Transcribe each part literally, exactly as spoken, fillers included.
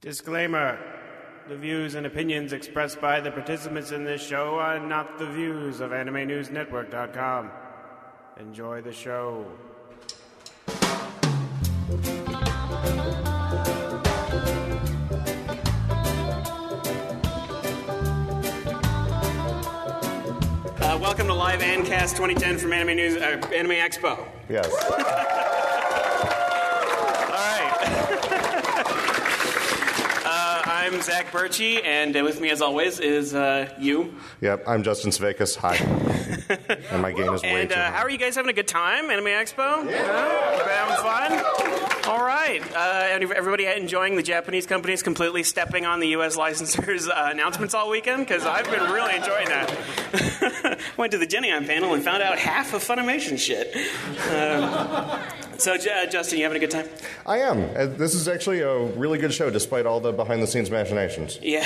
Disclaimer. The views and opinions expressed by the participants in this show are not the views of Anime News Network dot com. Enjoy the show. Uh, welcome to Live Ancast twenty ten from Anime News, uh, Anime Expo. Yes. I'm Zach Birchie, and with me, as always, is uh, you. Yep, I'm Justin Sveikas. Hi. And my gain is way and, too uh, high. how are you guys having a good time, Anime Expo? Yeah. Uh, you having fun? All right. Uh, everybody enjoying the Japanese companies completely stepping on the U S licensors' uh, announcements all weekend? Because I've been really enjoying that. Went to the Geneon panel and found out half of Funimation shit. Um, so, uh, Justin, you having a good time? I am. Uh, This is actually a really good show, despite all the behind-the-scenes machinations. Yeah.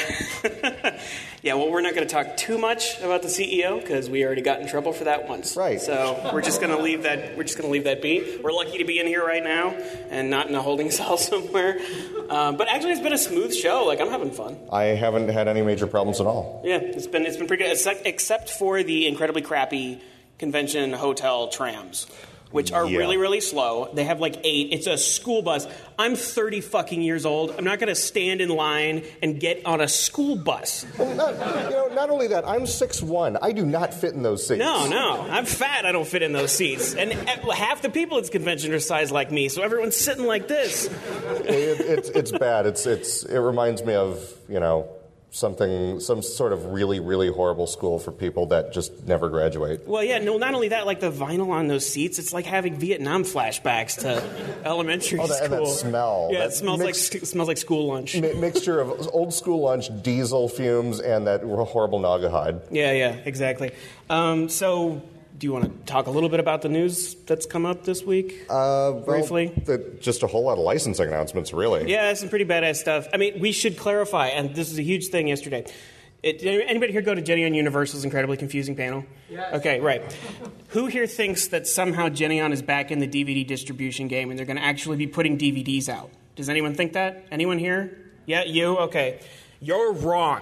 Yeah, well, we're not going to talk too much about the C E O because we already got in trouble for that once. Right. So we're just going to leave that. We're just going to leave that be. We're lucky to be in here right now and not in a holding cell somewhere. Um, but actually, it's been a smooth show. Like, I'm having fun. I haven't had any major problems at all. Yeah, it's been it's been pretty good, except, except for the incredibly crappy convention hotel trams, which are Yeah. really, really slow. They have like eight. It's a school bus. I'm thirty fucking years old. I'm not going to stand in line and get on a school bus. Well, not, you know, not only that, I'm six one. I do not fit in those seats. No, no. I'm fat. I don't fit in those seats. And half the people at this convention are sized like me, so everyone's sitting like this. It, it's it's bad. It's it's it reminds me of, you know, something, some sort of really, really horrible school for people that just never graduate. Well, yeah, no, not only that, like the vinyl on those seats, it's like having Vietnam flashbacks to elementary Oh, that, school. and that smell. Yeah, that it smells mix- like it smells like school lunch. mi- mixture of old school lunch, diesel fumes, and that horrible Naugahyde. Yeah, yeah, exactly. Um, so, do you want to talk a little bit about the news that's come up this week? Uh, Briefly? Well, the, just a whole lot of licensing announcements, really. Yeah, some pretty badass stuff. I mean, we should clarify, and this is a huge thing yesterday. It, did anybody here go to Geneon Universal's incredibly confusing panel? Yes. Okay, right. Who here thinks that somehow Geneon is back in the D V D distribution game and they're going to actually be putting D V Ds out? Does anyone think that? Anyone here? Yeah, you? Okay. You're wrong.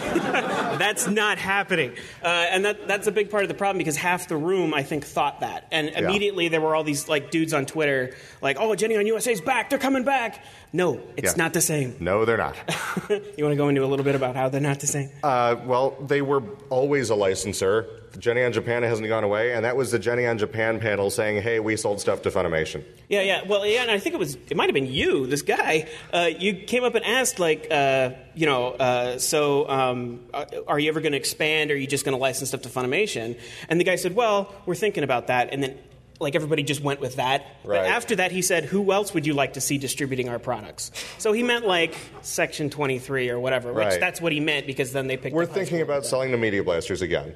That's not happening. Uh, and that, that's a big part of the problem because half the room, I think, thought that. And Yeah. immediately there were all these like dudes on Twitter like, oh, Geneon U S A's back. They're coming back. No, it's Yeah. not the same. No, they're not. You want to go into a little bit about how they're not the same? Uh, well, they were always a licensor. Geneon Japan hasn't gone away, and that was the Geneon Japan panel saying, hey, we sold stuff to Funimation. Yeah, yeah. Well, yeah, and I think it was, it might have been you, this guy. Uh, you came up and asked, like, uh, you know, uh, so um, are you ever going to expand, or are you just going to license stuff to Funimation? And the guy said, well, we're thinking about that. And then, like, everybody just went with that. Right. But after that, he said, who else would you like to see distributing our products? So he meant, like, Section twenty-three or whatever, which Right. that's what he meant, because then they picked We're up high thinking school. about selling to Media Blasters again.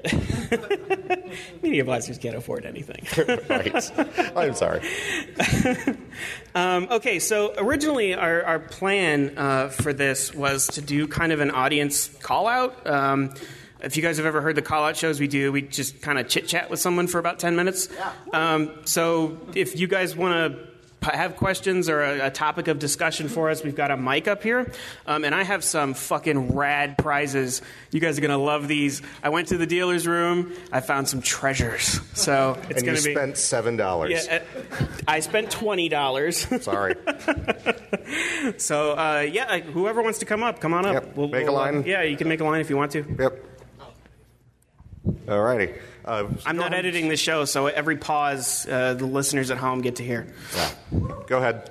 Media Blasters can't afford anything. Right. I'm sorry. Um, okay, so originally our, our plan uh, for this was to do kind of an audience call-out. Um, if you guys have ever heard the call-out shows we do, we just kind of chit-chat with someone for about ten minutes. Um, so if you guys want to p- have questions or a, a topic of discussion for us, we've got a mic up here. Um, and I have some fucking rad prizes. You guys are going to love these. I went to the dealer's room. I found some treasures. So it's And you going to be... spent seven dollars. Yeah, uh, I spent twenty dollars. Sorry. So, uh, yeah, like, whoever wants to come up, come on up. Yep. Make a line. Yeah, you can make a line if you want to. Yep. All righty. Uh, I'm go not ahead. editing the show, so every pause uh, the listeners at home get to hear. Yeah. Go ahead.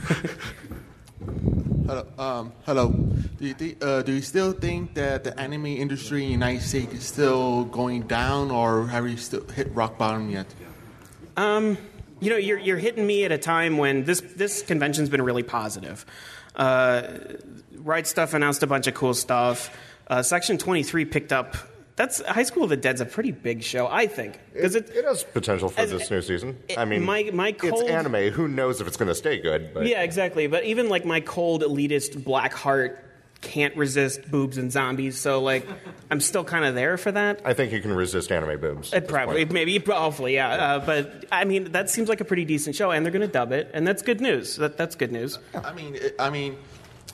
Hello. Um, hello. Do you, thi- uh, do you still think that the anime industry in the United States is still going down, or have you still hit rock bottom yet? Um, you know, you're you're hitting me at a time when this this convention's been really positive. Uh, Right Stuff announced a bunch of cool stuff. Uh, Section twenty-three picked up. That's High School of the Dead's a pretty big show, I think, because It, it, it has potential for as- this new season. it- I mean, my- my cold- it's anime. Who knows if it's going to stay good? But Yeah, exactly. But even like my cold elitist black heart can't resist boobs and zombies, so like I'm still kind of there for that. I think you can resist anime boobs. Uh, at this Probably, point. maybe, hopefully, yeah. Uh, but I mean, that seems like a pretty decent show, and they're going to dub it, and that's good news. That that's good news. I mean, it, I mean,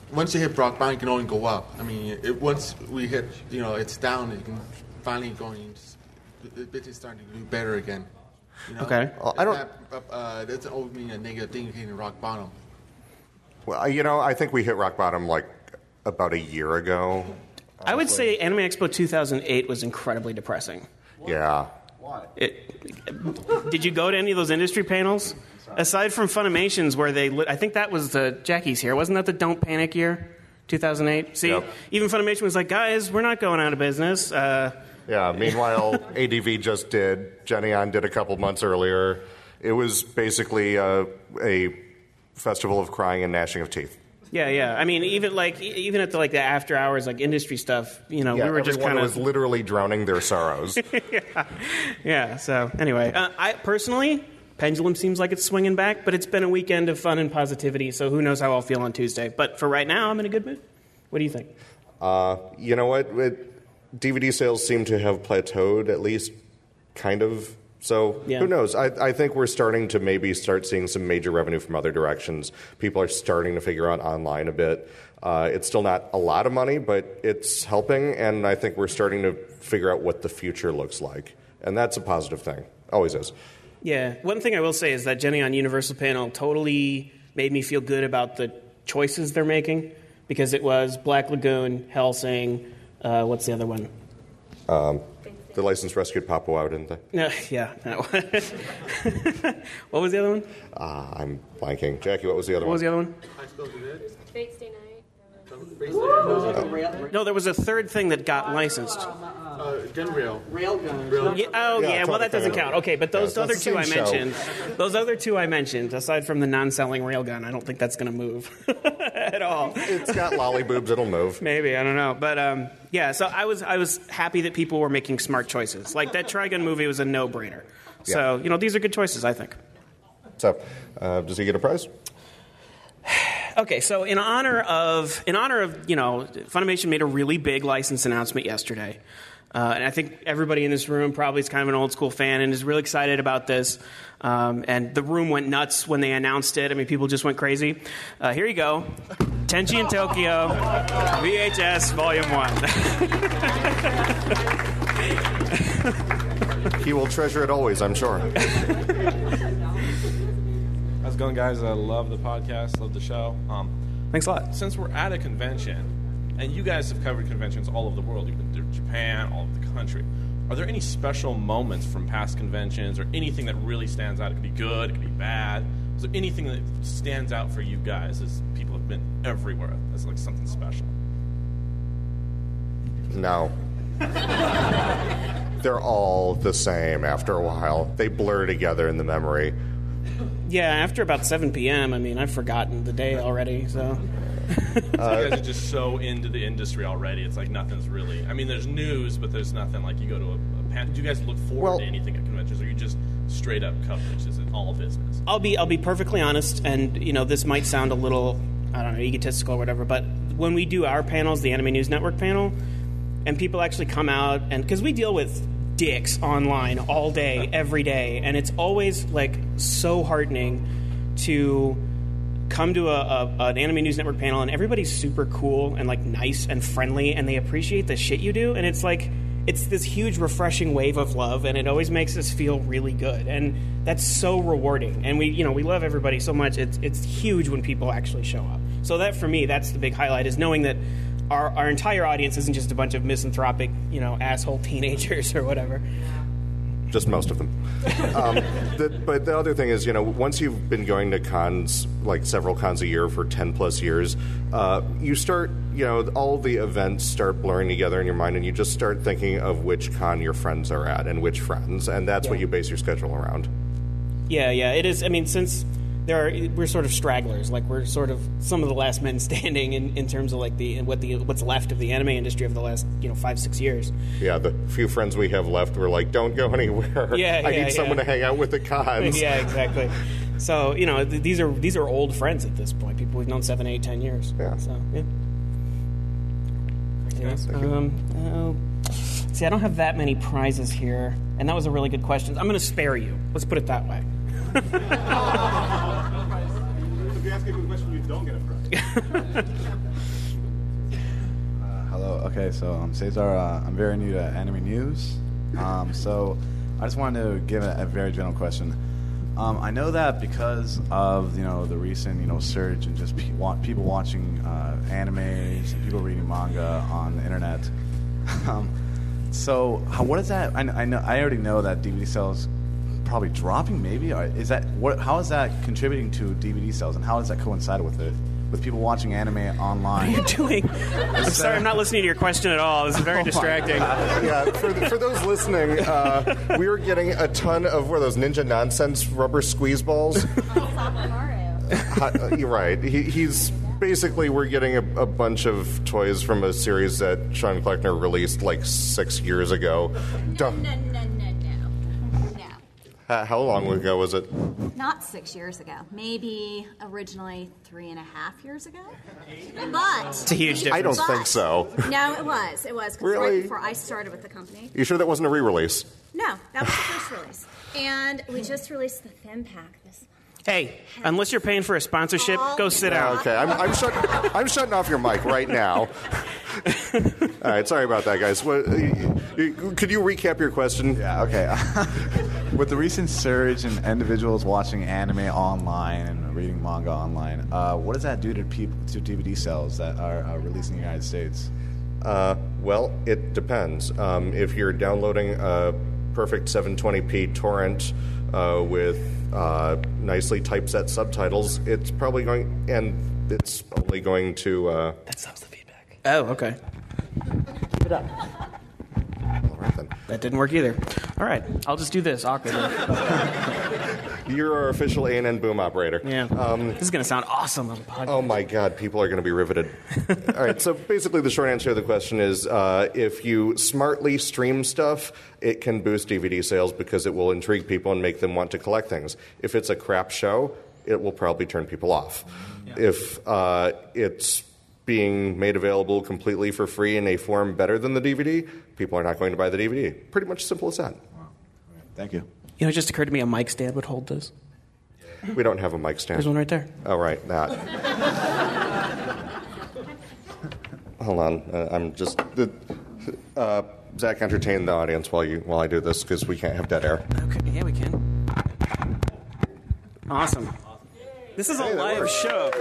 once you hit rock bottom, it can only go up. I mean, it, once we hit, you know, it's down, it can finally going. The business starting to do better again. You know? Okay. Well, I don't. Not, uh, that doesn't always mean a negative thing hitting rock bottom. Well, you know, I think we hit rock bottom like about a year ago. I would say Anime Expo two thousand eight was incredibly depressing. Yeah. It, did you go to any of those industry panels? Aside from Funimation's, where they, lit, I think that was the Jackie's here. Wasn't that the Don't Panic year, two thousand eight? See, Yep. even Funimation was like, guys, we're not going out of business. Uh, Yeah. Meanwhile, A D V just did. Geneon did a couple months earlier. It was basically a, a festival of crying and gnashing of teeth. yeah, yeah. I mean, even like even at the like the after hours like industry stuff, you know, Yeah, we were just everyone kind was of literally drowning their sorrows. yeah, yeah. So anyway, uh, I personally. Pendulum seems like it's swinging back, but it's been a weekend of fun and positivity, so who knows how I'll feel on Tuesday. But for right now, I'm in a good mood. What do you think? Uh, you know what? It, D V D sales seem to have plateaued, at least kind of. So Yeah. who knows? I, I think we're starting to maybe start seeing some major revenue from other directions. People are starting to figure out online a bit. Uh, it's still not a lot of money, but it's helping, and I think we're starting to figure out what the future looks like. And that's a positive thing. Always is. Yeah. One thing I will say is that Jenny on Universal Panel totally made me feel good about the choices they're making, because it was Black Lagoon, Hellsing, uh, what's the other one? Um, the Licensed Rescued Papua, didn't they? No, yeah. No. What was the other one? Uh, I'm blanking. Jackie, what was the other What one? was the other one? Fate Stay Night. No, there was a third thing that got licensed. Uh, Gunrail. Railgun. Yeah, oh, Yeah, yeah. Well, totally that doesn't fair. count. Okay, but those Yeah, other that's two the I same show. mentioned, those other two I mentioned, aside from the non-selling railgun, I don't think that's going to move at all. It's got lolly boobs. It'll move. Maybe, I don't know, but um, yeah. So I was I was happy that people were making smart choices. Like that Trigun movie was a no-brainer. So you know, these are good choices, I think. So, uh, does he get a prize? Okay, so in honor of in honor of you know, Funimation made a really big license announcement yesterday, uh, and I think everybody in this room probably is kind of an old school fan and is really excited about this. Um, and the room went nuts when they announced it. I mean, people just went crazy. Uh, here you go, Tenchi in Tokyo, V H S Volume One. He will treasure it always, I'm sure. How's it going, guys? I love the podcast, love the show. Um, Thanks a lot. since we're at a convention, and you guys have covered conventions all over the world, you've been to Japan, all over the country, are there any special moments from past conventions or anything that really stands out? It could be good, it could be bad. Is there anything that stands out for you guys as people have been everywhere as like something special? No. They're all the same after a while. They blur together in the memory. Yeah, after about seven p.m., I mean, I've forgotten the day already, so... So you guys are just so into the industry already. It's like nothing's really... I mean, there's news, but there's nothing like you go to a, a panel. Do you guys look forward Well- to anything at conventions, or are you just straight up coverage? Is it all business? I'll be I'll be perfectly honest, and you know this might sound a little I don't know egotistical or whatever, but when we do our panels, the Anime News Network panel, and people actually come out, and because we deal with dicks online all day, every day, and it's always like so heartening to come to a, a an Anime News Network panel, and everybody's super cool and like nice and friendly, and they appreciate the shit you do, and it's like. It's this huge, refreshing wave of love, and it always makes us feel really good, and that's so rewarding. And we, you know, we love everybody so much. It's it's huge when people actually show up. So that, for me, that's the big highlight: is knowing that our our entire audience isn't just a bunch of misanthropic, you know, asshole teenagers or whatever. Just most of them. Um, the, but the other thing is, you know, once you've been going to cons, like several cons a year for ten plus years, uh, you start, you know, all the events start blurring together in your mind, and you just start thinking of which con your friends are at and which friends, and that's what you base your schedule around. Yeah, yeah, it is. I mean, since there are, we're sort of stragglers, like we're sort of some of the last men standing in, in terms of like the what the what's left of the anime industry over the last you know five six years. Yeah, the few friends we have left were like, don't go anywhere. Yeah, I yeah, need someone yeah. to hang out with at cons. Yeah, exactly. So you know th- these are these are old friends at this point. People we've known seven, eight, ten years. Yeah. So yeah. Anyways, um, uh, see, I don't have that many prizes here, and that was a really good question. I'm going to spare you. Let's put it that way. If you ask a good question, you don't get a prize. Okay, so um, Cesar, uh, I'm very new to anime news. Um, so I just wanted to give a, a very general question. Um, I know that because of you know the recent you know surge in just pe- wa- people watching uh, animes and people reading manga on the internet. um, so how, what is that? I, I know I already know that D V D sales probably dropping. Maybe or is that what? How is that contributing to D V D sales, and how does that coincide with it? With people watching anime online. What are you doing? I'm sorry, I'm not listening to your question at all. This is very Oh my distracting. Yeah, for, for those listening, uh, we were getting a ton of, what are those, Ninja Nonsense rubber squeeze balls? Uh, You're right. He, he's basically, we're getting a, a bunch of toys from a series that Sean Kleckner released like six years ago. No, Don't- no, no, no, no. No. Uh, how long ago was it? Not six years ago. Maybe originally three and a half years ago. But It's a huge difference. I don't think so. no, it was. It was 'cause Really? right before I started with the company. You sure that wasn't a re-release? No, that was the first release, and we just released the thin pack this month. Hey, unless you're paying for a sponsorship, go sit down. Okay, I'm, I'm, shut, I'm shutting off your mic right now. All right, sorry about that, guys. What, you, you, could you recap your question? Yeah, okay. With the recent surge in individuals watching anime online and reading manga online, uh, what does that do to people to D V D sales that are uh, released in the United States? Uh, well, it depends. Um, if you're downloading a perfect seven twenty p torrent uh, with uh, nicely typeset subtitles, it's probably going, and it's only going to. Uh, That stops the feedback. Oh, okay. Keep it up. all right then. That didn't work either. All right, I'll just do this awkwardly. You're our official A and N boom operator. Yeah. Um, this is going to sound awesome on the podcast. Oh my God, people are going to be riveted. All right, so basically the short answer to the question is uh, if you smartly stream stuff, it can boost D V D sales because it will intrigue people and make them want to collect things. If it's a crap show, it will probably turn people off. Yeah. If uh, it's being made available completely for free in a form better than the D V D, people are not going to buy the D V D. Pretty much simple as that. Wow. Thank you. You know, it just occurred to me a mic stand would hold this. We don't have a mic stand. There's one right there. Oh, right, that. Hold on, uh, I'm just the, uh, Zach, entertain the audience while you while I do this because we can't have dead air. Okay, yeah, we can. Awesome. This is a Hey, that live works. show.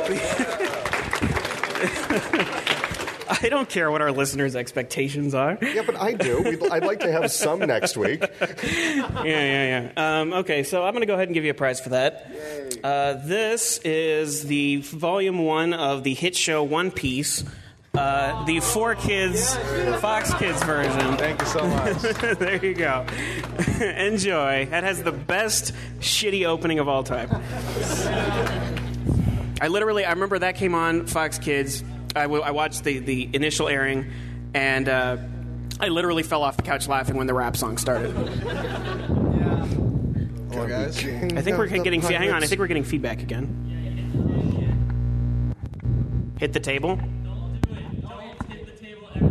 I don't care what our listeners' expectations are. Yeah, but I do. We'd, I'd like to have some next week. Yeah, yeah, yeah. Um, okay, so I'm going to go ahead and give you a prize for that. Uh, this is the volume one of the hit show One Piece, uh, the four kids, Fox Kids version. Thank you so much. There you go. Enjoy. That has the best shitty opening of all time. I literally, I remember that came on Fox Kids. I, w- I watched the, the initial airing, and uh, I literally fell off the couch laughing when the rap song started. Hello, guys. I think we're getting. fe- Hang on, I think we're getting feedback again. Hit the table. Don't do it. Don't hit the table ever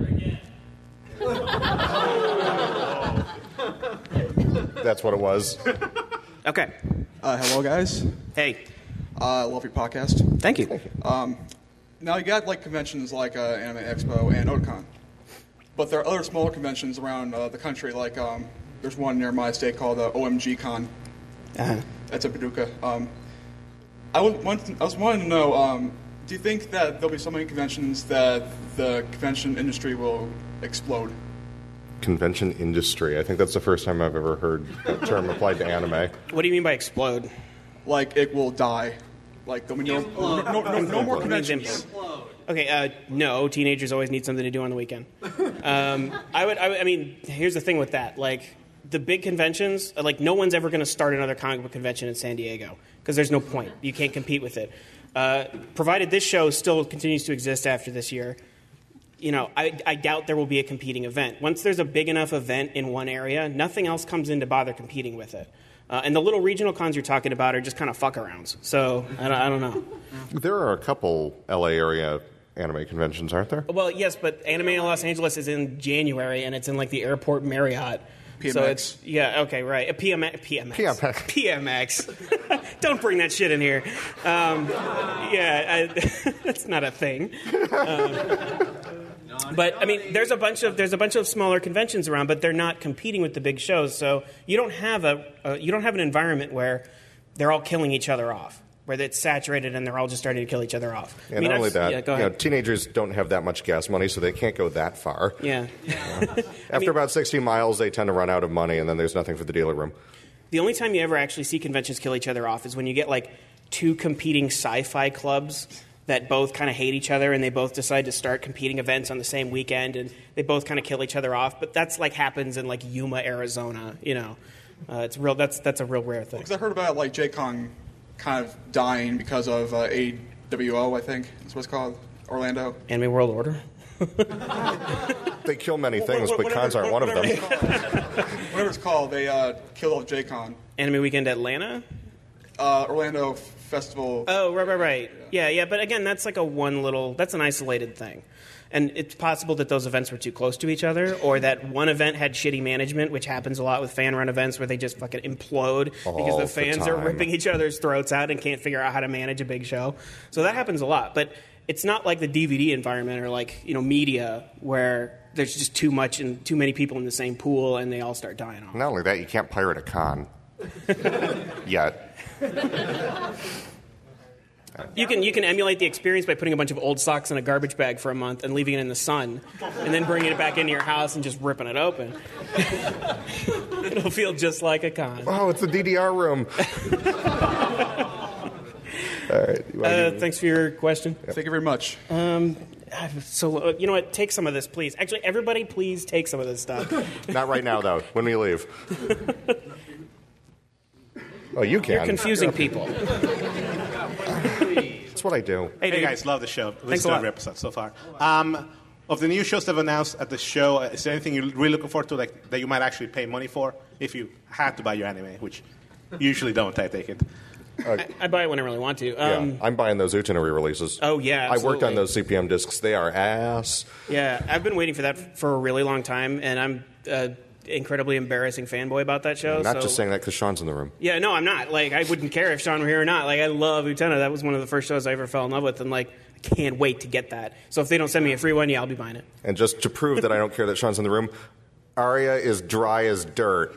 again. That's what it was. Okay. Uh, hello, guys. Hey. Uh, love your podcast. Thank you. Um, now you got like conventions like uh, Anime Expo and Otakon, but there are other smaller conventions around uh, the country. Like um, there's one near my state called uh, O M G Con. Uh-huh. That's in Paducah. Um, I, was, I was wanting to know, um, do you think that there'll be so many conventions that the convention industry will explode? Convention industry. I think that's the first time I've ever heard that term applied to anime. What do you mean by explode? Like it will die. Like there'll be no, no, no, no, no more conventions. Okay, uh, no. Teenagers always need something to do on the weekend. Um, I would. I, would, I mean, here's the thing with that. Like the big conventions, like no one's ever going to start another comic book convention in San Diego because there's no point. You can't compete with it. Uh, provided this show still continues to exist after this year, you know, I, I doubt there will be a competing event. Once there's a big enough event in one area, nothing else comes in to bother competing with it. Uh, and the little regional cons you're talking about are just kind of fuck-arounds. So, I don't, I don't know. There are a couple L A area anime conventions, aren't there? Well, yes, but Anime in Los Angeles is in January, and it's in, like, the airport Marriott. P M X. So it's, yeah, okay, right. A P M X. P M X. P M X. P M X. Don't bring that shit in here. Um, yeah, I, that's not a thing. Um, No, But I mean, there's a bunch of there's a bunch of smaller conventions around, but they're not competing with the big shows. So you don't have a, a you don't have an environment where they're all killing each other off, where it's saturated and they're all just starting to kill each other off. And I mean, not only I've- that, yeah, go you know, ahead. teenagers don't have that much gas money, so they can't go that far. Yeah. After about sixty miles, they tend to run out of money, and then there's nothing for the dealer room. The only time you ever actually see conventions kill each other off is when you get like two competing sci-fi clubs that both kind of hate each other and they both decide to start competing events on the same weekend and they both kind of kill each other off. But that's like happens in like Yuma, Arizona. You know, uh, it's real. That's that's a real rare thing. Because I heard about like J-Con kind of dying because of uh, A W O, I think is what it's called, Orlando. Anime World Order. They kill many things, but cons aren't one of them. Whatever it's called, they uh, killed off J-Con. Anime Weekend Atlanta. Uh, Orlando Festival. Oh, right, right, right. Yeah, yeah. But again, that's like a one little. That's an isolated thing. And it's possible that those events were too close to each other, or that one event had shitty management, which happens a lot with fan-run events where they just fucking implode because All the the fans are time. ripping each other's throats out and can't figure out how to manage a big show. So that happens a lot. But it's not like the D V D environment or like, you know, media where there's just too much and too many people in the same pool and they all start dying off. Not only that, you can't pirate a con. Yet. You can you can emulate the experience by putting a bunch of old socks in a garbage bag for a month and leaving it in the sun, and then bringing it back into your house and just ripping it open. It'll feel just like a con. Oh, it's the D D R room. All right. You wanna Uh, do- thanks for your question. Thank you very much. Um, so uh, you know what? Take some of this, please. Actually, everybody, please take some of this stuff. Not right now, though. When we leave. Oh, you can. You're confusing people. That's what I do. Hey, dude. guys, love the show. Thanks Listened a to lot. every episode so far. Um, of the new shows they've announced at the show, is there anything you're really looking forward to, like that you might actually pay money for if you had to buy your anime, which you usually don't, I take it. Uh, I, I buy it when I really want to. yeah, Um, I'm buying those Utena re-releases. Oh, yeah, I worked on absolutely. those C P M discs. They are ass. Yeah, I've been waiting for that for a really long time, and I'm uh, incredibly embarrassing fanboy about that show. I'm not so. just saying that because Sean's in the room. Yeah, no, I'm not. Like, I wouldn't care if Sean were here or not. Like, I love Utena. That was one of the first shows I ever fell in love with, and like, I can't wait to get that. So if they don't send me a free one, yeah, I'll be buying it. And just to prove that I don't care that Sean's in the room, Arya is dry as dirt.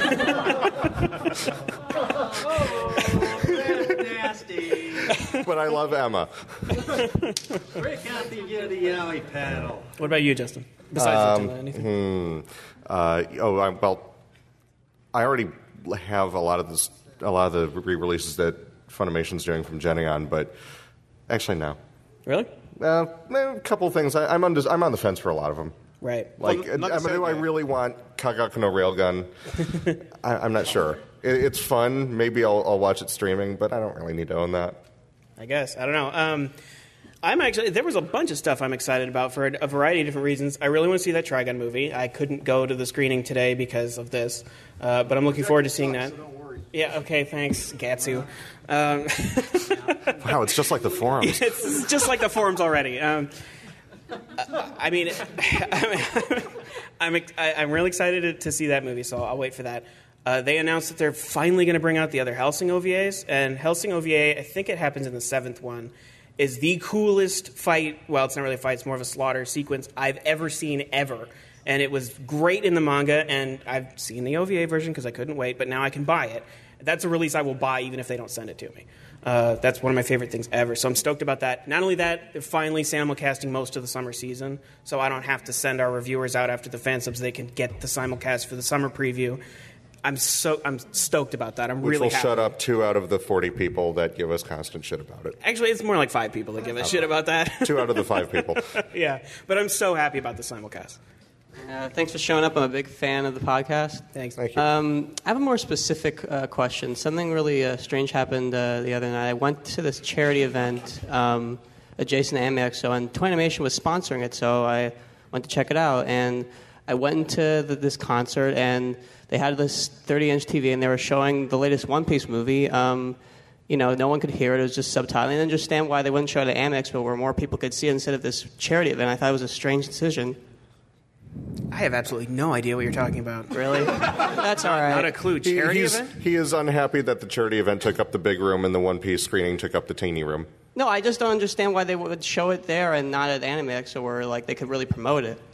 Nasty. But I love Emma. Break out the Yeti Yowie paddle. What about you, Justin? Besides Um, Utena, anything? hmm, uh, oh, I, well, I already have a lot of this, a lot of the re-releases that Funimation's doing from Geneon, but actually no. Really? Uh, a couple things. I, I'm on. I'm on the fence for a lot of them. Right. Like, Well, not I to mean, say do I that- really want Kagaku no Railgun? I, I'm not sure. It, it's fun. Maybe I'll, I'll watch it streaming, but I don't really need to own that. I guess. I don't know. Um, I'm actually, there was a bunch of stuff I'm excited about for a, a variety of different reasons. I really want to see that Trigun movie. I couldn't go to the screening today because of this, uh, but I'm looking forward to seeing that. Yeah, okay, thanks, Gatsu. Um, Wow, it's just like the forums. it's just like the forums already. Um, I mean, I'm, ex- I- I'm really excited to, to see that movie, so I'll wait for that. Uh, they announced that they're finally going to bring out the other Hellsing O V As, and Hellsing O V A, I think it happens in the seventh one, is the coolest fight, well, it's not really a fight, it's more of a slaughter sequence I've ever seen ever. And it was great in the manga, and I've seen the O V A version because I couldn't wait, but now I can buy it. That's a release I will buy even if they don't send it to me. Uh, that's one of my favorite things ever, so I'm stoked about that. Not only that, they're finally simulcasting most of the summer season, so I don't have to send our reviewers out after the fan subs. They can get the simulcast for the summer preview. I'm so I'm stoked about that. I'm Which really will happy. shut up two out of the forty people that give us constant shit about it. Actually, it's more like five people that give a shit about that. Two out of the five people. Yeah, but I'm so happy about the simulcast. Uh, thanks for showing up. I'm a big fan of the podcast. Thanks. Thank you. Um, I have a more specific uh, question. Something really uh, strange happened uh, the other night. I went to this charity event um, adjacent to Anime Expo, and Toy Animation was sponsoring it, so I went to check it out. And I went into the, this concert, and they had this thirty-inch T V, and they were showing the latest One Piece movie. Um, you know, no one could hear it. It was just subtitling. I didn't understand why they wouldn't show it at Anime Expo where more people could see it instead of this charity event. I thought it was a strange decision. I have absolutely no idea what you're talking about. Really? That's all right. Not a clue. He, Charity he's- event? he is unhappy that the charity event took up the big room and the One Piece screening took up the teeny room. No, I just don't understand why they would show it there and not at Anime Expo where like they could really promote it.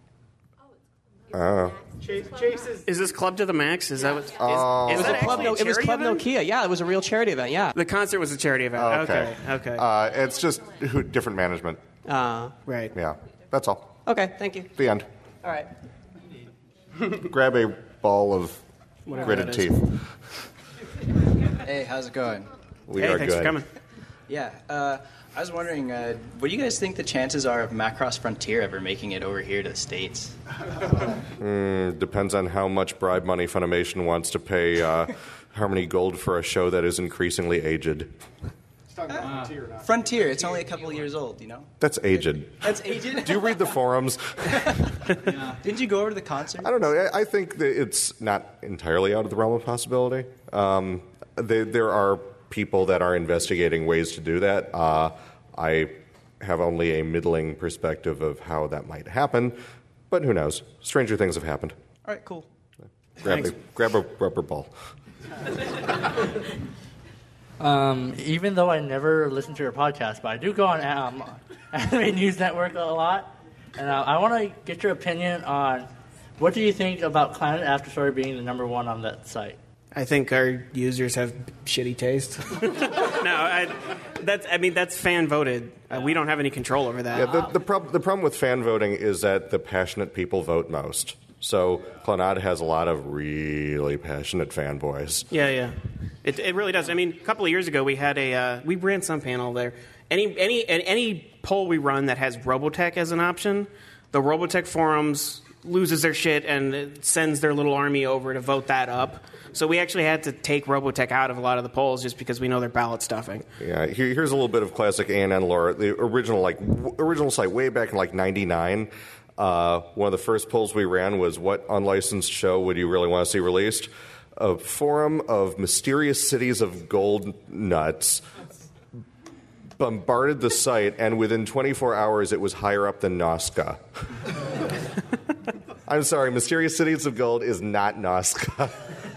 Oh. Chase, Chase is, is this Club to the Max? Is that what? Is, Oh. is It was, that a club, actually no, a it was charity Club event? Nokia. Yeah, it was a real charity event. Yeah. The concert was a charity event. Oh, okay. Okay. Uh, it's just who, different management. Uh, right. Yeah, that's all. Okay. Thank you. The end. All right. Grab a ball of Whatever gritted that is. teeth. Hey, how's it going? We hey, are thanks good. for coming. Yeah, uh, I was wondering, uh, what do you guys think the chances are of Macross Frontier ever making it over here to the States? Mm, depends on how much bribe money Funimation wants to pay uh, Harmony Gold for a show that is increasingly aged. Uh, Frontier, it's only a couple of years old, you know? That's aged. That's aged? Do you read the forums? Didn't you go over to the concert? I don't know. I, I think that it's not entirely out of the realm of possibility. Um, they, there are people that are investigating ways to do that. Uh, I have only a middling perspective of how that might happen, but who knows? Stranger things have happened. All right, cool. Grab, a, grab a rubber ball. Um, even though I never listen to your podcast, but I do go on um, Anime News Network a lot, and uh, I want to get your opinion on what do you think about Planet After Story being the number one on that site? I think our users have shitty taste. no, I, that's. I mean, that's fan voted. Uh, we don't have any control over that. Yeah, the, the, prob- the problem with fan voting is that the passionate people vote most. So Clannad has a lot of really passionate fanboys. Yeah, yeah. It, it really does. I mean, a couple of years ago, we had a uh, we ran some panel there. Any any any poll we run that has Robotech as an option, the Robotech forums loses their shit and it sends their little army over to vote that up. So we actually had to take Robotech out of a lot of the polls just because we know they're ballot stuffing. Yeah, here, here's a little bit of classic A N N lore. The original like w- original site way back in like ninety-nine. Uh, one of the first polls we ran was, what unlicensed show would you really want to see released? A forum of mysterious cities of gold nuts bombarded the site, and within twenty-four hours it was higher up than Nazca. I'm sorry, Mysterious Cities of Gold is not Nazca.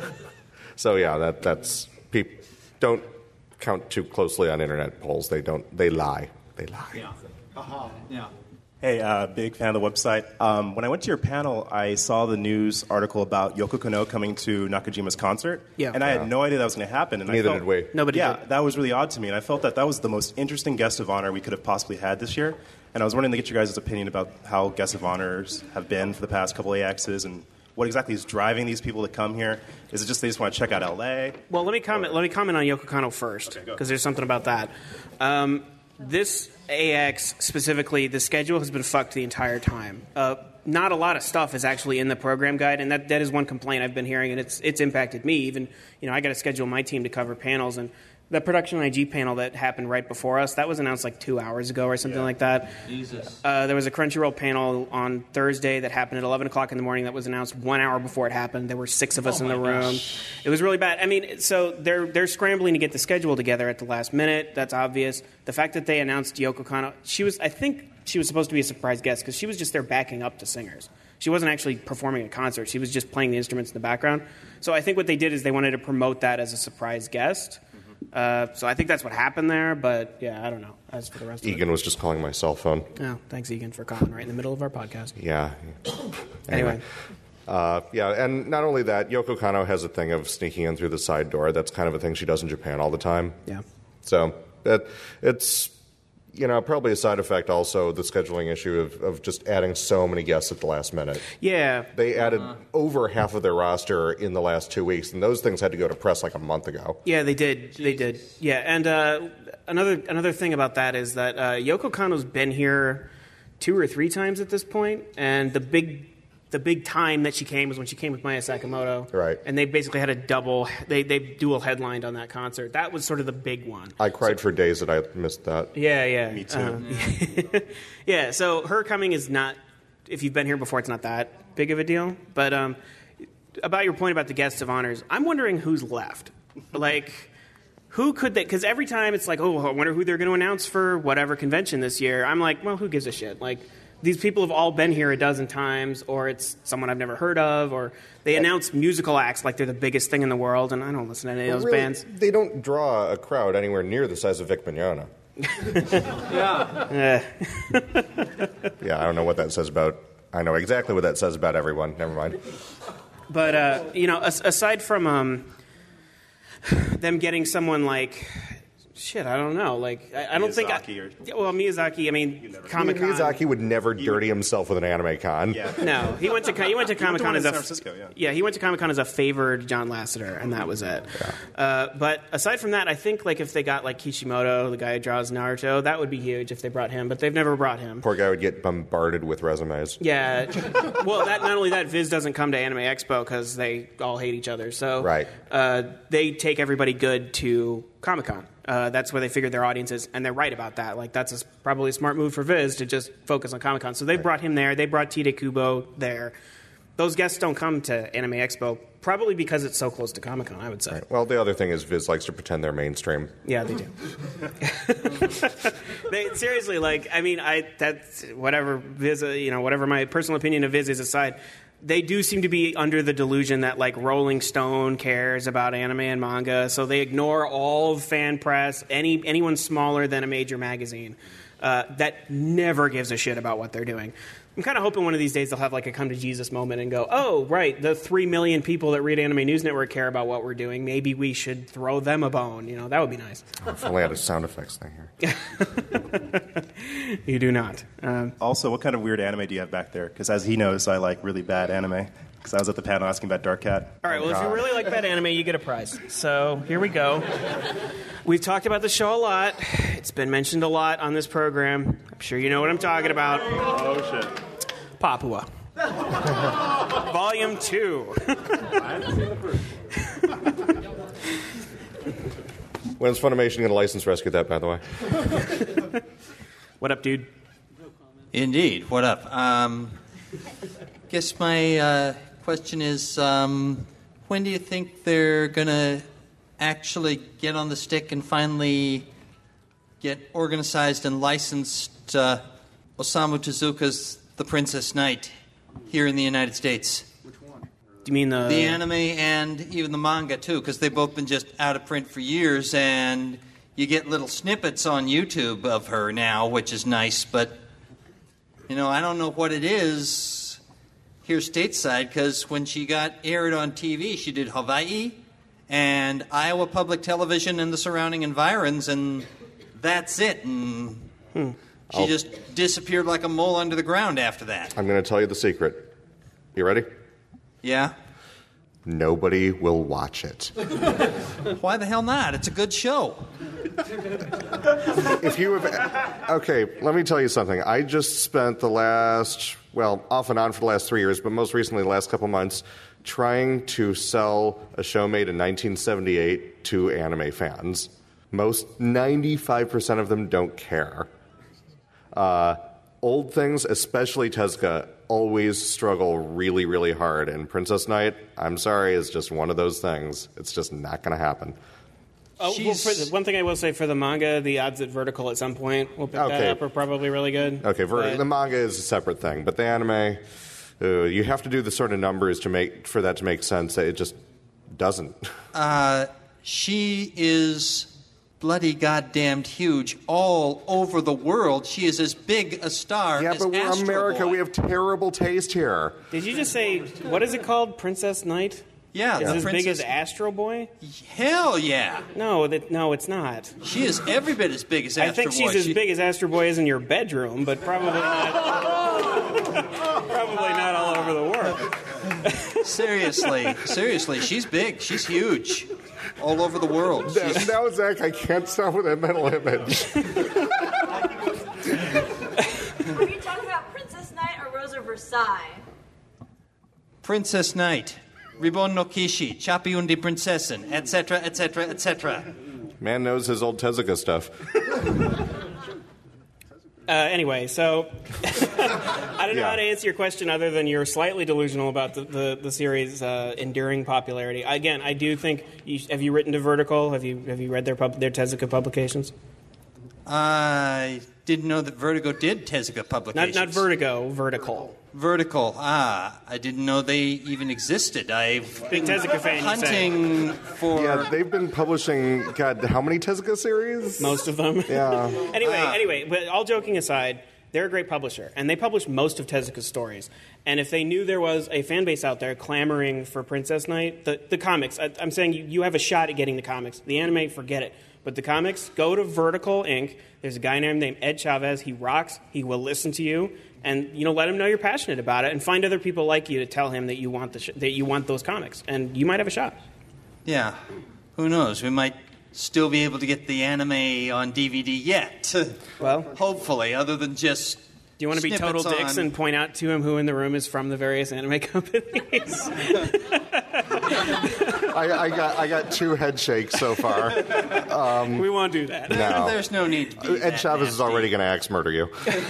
So yeah, that that's people don't count too closely on internet polls. They don't. They lie. They lie. Yeah. Uh-huh. Yeah. Hey, uh, big fan of the website. Um, when I went to your panel, I saw the news article about Yoko Kanno coming to Nakajima's concert. Yeah. And I Yeah. had no idea that was going to happen. And Neither I felt, did we. Nobody Yeah, did. that was really odd to me. And I felt that that was the most interesting guest of honor we could have possibly had this year. And I was wanting to get your guys' opinion about how guest of honors have been for the past couple A Xs and what exactly is driving these people to come here. Is it just they just want to check out L A? Well, let me comment. Let me comment on Yoko Kanno first, because there's something about that. Um, this A X specifically, the schedule has been fucked the entire time. Uh, not a lot of stuff is actually in the program guide, and that, that is one complaint I've been hearing, and it's it's impacted me. Even you know, I got to schedule my team to cover panels, and the production I G panel that happened right before us, that was announced like two hours ago or something like that. Jesus. Uh, there was a Crunchyroll panel on Thursday that happened at eleven o'clock in the morning that was announced one hour before it happened. There were six of us Oh in the my room. gosh. It was really bad. I mean, so they're they're scrambling to get the schedule together at the last minute. That's obvious. The fact that they announced Yoko Kanno, she was, I think she was supposed to be a surprise guest because she was just there backing up to singers. She wasn't actually performing a concert. She was just playing the instruments in the background. So I think what they did is they wanted to promote that as a surprise guest. Uh, so I think that's what happened there, but yeah, I don't know. As for the rest Egan of was just calling my cell phone. it. Oh, thanks, Egan, for calling right in the middle of our podcast. Yeah. Anyway. Uh, yeah, and not only that, Yoko Kanno has a thing of sneaking in through the side door. That's kind of a thing she does in Japan all the time. Yeah. So it, it's, you know, probably a side effect also, the scheduling issue of, of just adding so many guests at the last minute. Yeah. They added over half of their roster in the last two weeks, and those things had to go to press like a month ago. Yeah, they did. They did. Yeah, and uh, another another thing about that is that uh, Yoko Kanno's been here two or three times at this point, and the big the big time that she came was when she came with Maya Sakamoto. Right. And they basically had a double. They they dual headlined on that concert. That was sort of the big one. I cried for days that I missed that. Yeah, yeah. Me too. Um, yeah, so her coming is not, if you've been here before, it's not that big of a deal. But um, about your point about the guests of honors, I'm wondering who's left. Like, who could they, because every time it's like, oh, I wonder who they're going to announce for whatever convention this year. I'm like, well, who gives a shit? Like, these people have all been here a dozen times, or it's someone I've never heard of, or they announce musical acts like they're the biggest thing in the world, and I don't listen to any of But those really, bands. they don't draw a crowd anywhere near the size of Vic Mignogna. yeah. Yeah, I don't know what that says about... I know exactly what that says about everyone. Never mind. But, uh, you know, as- aside from um, them getting someone like... Shit, I don't know. Like, I, I don't think... I, or... Well, Miyazaki, I mean, Comic-Con... Miyazaki would never dirty himself with an anime con. Yeah. No, he went to he went to Comic Con as a San Francisco, yeah. yeah he went to Comic Con as a favored John Lasseter, and that was it. Yeah. Uh, but aside from that, I think like if they got like Kishimoto, the guy who draws Naruto, that would be huge if they brought him. But they've never brought him. Poor guy would get bombarded with resumes. Yeah. Well, that not only that, Viz doesn't come to Anime Expo because they all hate each other. So Right. uh, they take everybody good to Comic Con. Uh, that's where they figured their audience is, and they're right about that. Like that's a, probably a smart move for Viz to just focus on Comic Con. So they brought him there. They brought Tite Kubo there. Those guests don't come to Anime Expo, probably because it's so close to Comic Con, I would say. Right. Well, the other thing is Viz likes to pretend they're mainstream. Yeah, they do. they, seriously, like I mean, I that's whatever Viz, uh, you know, whatever my personal opinion of Viz is aside. They do seem to be under the delusion that, like, Rolling Stone cares about anime and manga, so they ignore all fan press, any anyone smaller than a major magazine uh, that never gives a shit about what they're doing. I'm kind of hoping one of these days they'll have, like, a come-to-Jesus moment and go, oh, right, the three million people that read Anime News Network care about what we're doing. Maybe we should throw them a bone. You know, that would be nice. Oh, if only I had a sound effects thing here. You do not. Um, also, what kind of weird anime do you have back there? Because as he knows, I like really bad anime. Because I was at the panel asking about Dark Cat. All right, well, if you really like bad anime, you get a prize. So here we go. We've talked about the show a lot. It's been mentioned a lot on this program. I'm sure you know what I'm talking about. Oh, shit. Papua. Volume two. When's Funimation going to license rescue that, by the way? What up, dude? Indeed. What up? Um, guess my uh, question is, um, when do you think they're going to actually get on the stick and finally get organized and licensed uh, Osamu Tezuka's The Princess Knight here in the United States? Which one? Do you mean the... The anime and even the manga, too, because they've both been just out of print for years, and you get little snippets on YouTube of her now, which is nice, but, you know, I don't know what it is here stateside, because when she got aired on T V, she did Hawaii and Iowa Public Television and the surrounding environs, and that's it, and Hmm. she I'll- just disappeared like a mole under the ground after that. I'm going to tell you the secret. You ready? Yeah? Nobody will watch it. Why the hell not? It's a good show. If you have... Okay, let me tell you something. I just spent the last, well, off and on for the last three years, but most recently the last couple months, trying to sell a show made in nineteen seventy-eight to anime fans. Most, ninety-five percent of them don't care. Uh, old things, especially Tezuka, always struggle really, really hard. And Princess Knight, I'm sorry, is just one of those things. It's just not going to happen. Oh, well, for the, one thing I will say for the manga, the odds at Vertical at some point will pick that Okay. up are probably really good. Okay, ver- But- the manga is a separate thing, but the anime, uh, you have to do the sort of numbers to make for that to make sense. It just doesn't. Uh, she is bloody goddamned huge all over the world. She is as big a star Yeah, as but we're Astro America. Boy. We have terrible taste here. Did you just say, what is it called? Princess Knight? Yeah, Is the it as big Princess- as Astro Boy? Hell yeah. No, that no, it's not. She is every bit as big as Astro I think she's Boy. as She- big as Astro Boy is in your bedroom, but probably not. Probably not all over the world. Seriously, seriously, she's big. She's huge. All over the world. Now, now, Zach, I can't stop with that mental image. Are you talking about Princess Knight or Rose of Versailles? Princess Knight, Ribon no Kishi, Chapiun di Prinzessin, et cetera, et cetera, et cetera. Man knows his old Tezuka stuff. Uh, anyway, so I don't know how to answer your question other than you're slightly delusional about the, the, the series' uh, enduring popularity. Again, I do think. You, have you written to Vertical? Have you have you read their pub, their Tezuka publications? I didn't know that Vertigo did Tezuka Not, publications. not Vertigo, Vertical. Vertical. Ah, I didn't know they even existed. I've Big been Tezuka fan, you hunting say. for. Yeah, they've been publishing, God, how many Tezuka series? Most of them. Yeah. Anyway, Ah. anyway, but all joking aside, they're a great publisher, and they publish most of Tezuka's stories. And if they knew there was a fan base out there clamoring for Princess Knight, the, the comics, I, I'm saying you, you have a shot at getting the comics. The anime, forget it. But the comics, go to Vertical Incorporated. There's a guy named, named Ed Chavez. He rocks. He will listen to you. And, you know, let him know you're passionate about it, and find other people like you to tell him that you want, the sh- that you want those comics. And you might have a shot. Yeah. Who knows? We might still be able to get the anime on D V D yet. Well, hopefully, other than just. Do you want to be total dicks and point out to him who in the room is from the various anime companies? I, I got I got two head shakes so far. Um, we won't do that. No. There's no need to be Ed that Chavez nasty. is already going to axe murder you.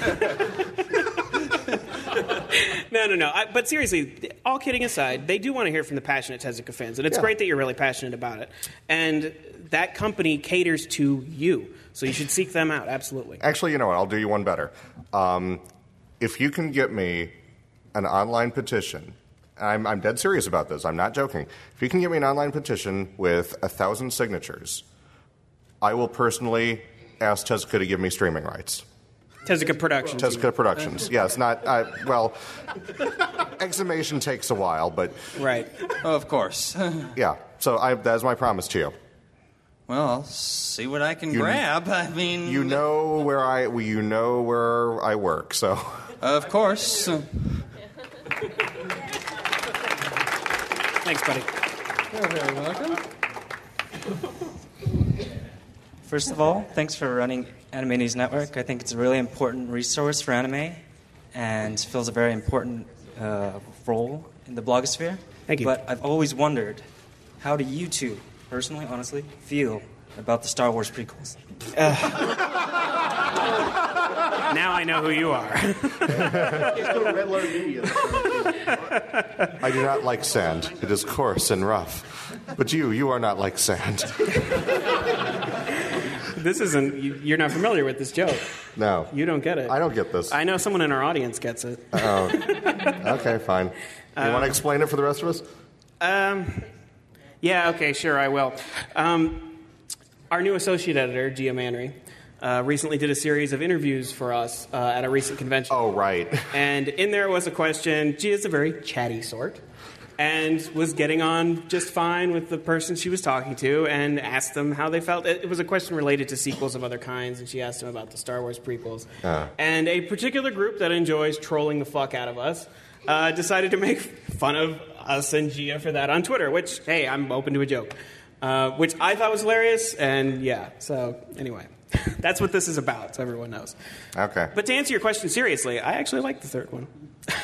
No, no, no. I, but seriously, all kidding aside, they do want to hear from the passionate Tezuka fans, and it's Yeah. great that you're really passionate about it. And that company caters to you, so you should seek them out. Absolutely. Actually, you know what? I'll do you one better. Um, if you can get me an online petition, I'm, I'm dead serious about this. I'm not joking. If you can get me an online petition with a thousand signatures, I will personally ask Tezuka to give me streaming rights. Tezuka Productions. Tezuka Productions. Yes, not uh, well. Exhumation takes a while, but right. Of course. Yeah. So I, that's my promise to you. Well, I'll see what I can You- grab. I mean, You know where I well, you know where I work, so. Of course. Thanks, buddy. You're very welcome. First of all, thanks for running Anime News Network. I think it's a really important resource for anime and fills a very important uh, role in the blogosphere. Thank you. But I've always wondered, how do you two, personally, honestly, feel about the Star Wars prequels? Now I know who you are. I do not like sand. It is coarse and rough. But you, you are not like sand. This isn't. You, you're not familiar with this joke. No. You don't get it. I don't get this. I know someone in our audience gets it. Oh. Okay, fine. You want to explain it for the rest of us? Um, yeah, okay, sure, I will. Um, our new associate editor, Gia Manry, uh, recently did a series of interviews for us uh, at a recent convention. Oh, right. And in there was a question. Gia's a very chatty sort, and was getting on just fine with the person she was talking to, and asked them how they felt. It, it was a question related to sequels of other kinds, and she asked them about the Star Wars prequels. Uh. And a particular group that enjoys trolling the fuck out of us uh, decided to make fun of us and Gia for that on Twitter, which, hey, I'm open to a joke. Uh, which I thought was hilarious, and yeah, so anyway. That's what this is about, so everyone knows. Okay. But to answer your question seriously, I actually liked the third one.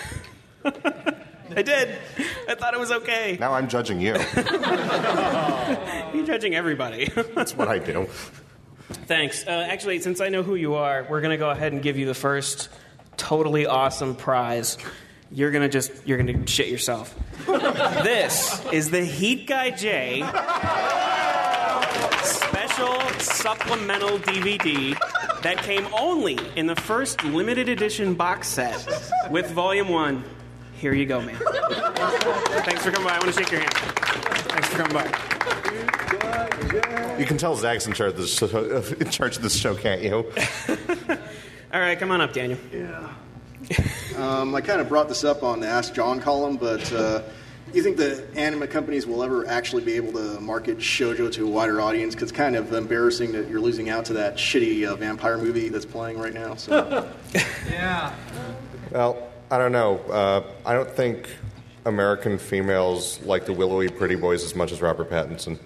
I did. I thought it was okay. Now I'm judging you. You're judging everybody. That's what I do. Thanks. Uh, actually, since I know who you are, we're going to go ahead and give you the first totally awesome prize. You're going to just, you're going to shit yourself. This is the Heat Guy J special supplemental D V D that came only in the first limited edition box set with Volume one. Here you go, man. Thanks for coming by. I want to shake your hand. Thanks for coming by. You can tell Zach's in charge of this show, in charge of this show, can't you? All right, come on up, Daniel. Yeah. Um, I kind of brought this up on the Ask John column, but uh, do you think the anime companies will ever actually be able to market shoujo to a wider audience? Because it's kind of embarrassing that you're losing out to that shitty uh, vampire movie that's playing right now. So. Yeah. Well, I don't know. Uh, I don't think American females like the willowy pretty boys as much as Robert Pattinson.